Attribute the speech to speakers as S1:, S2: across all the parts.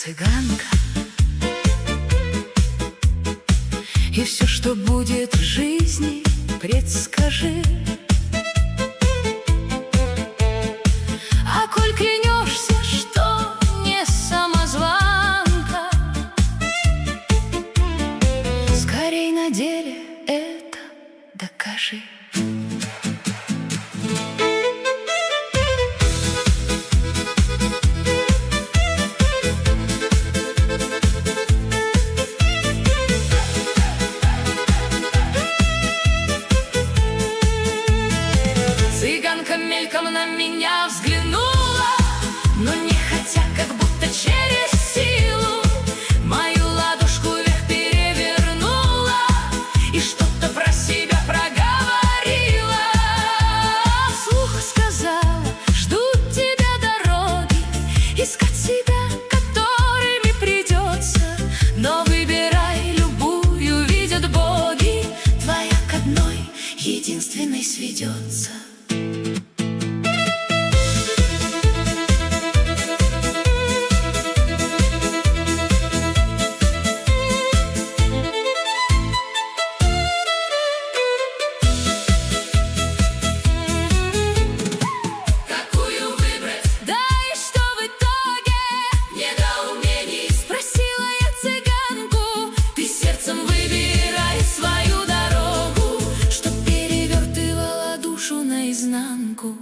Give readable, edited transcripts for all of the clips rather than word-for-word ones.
S1: цыганка, и все, что будет в жизни, предскажи. А коль клянешься, что не самозванка, скорей на деле это докажи. Цыганка мельком на меня взглянула, но нехотя, как будто через силу, мою ладошку вверх перевернула и что-то про себя проговорила. Вслух сказала: ждут тебя дороги, искать себя, которыми придется, но выбирай любую, видят боги, твоя к одной единственной сведется. Наизнанку.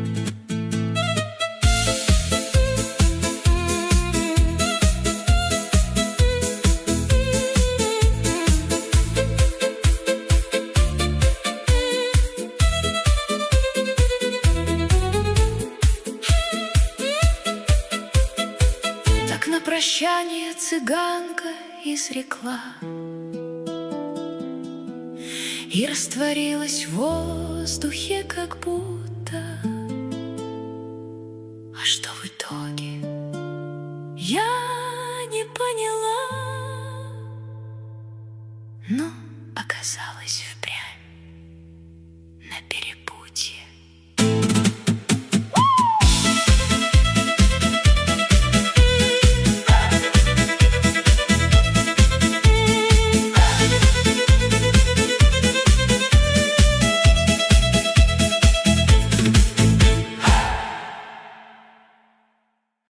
S1: Так на прощание цыганка изрекла и растворилась в воздухе, как будто. А что в итоге, я не поняла, но оказалось впрямь.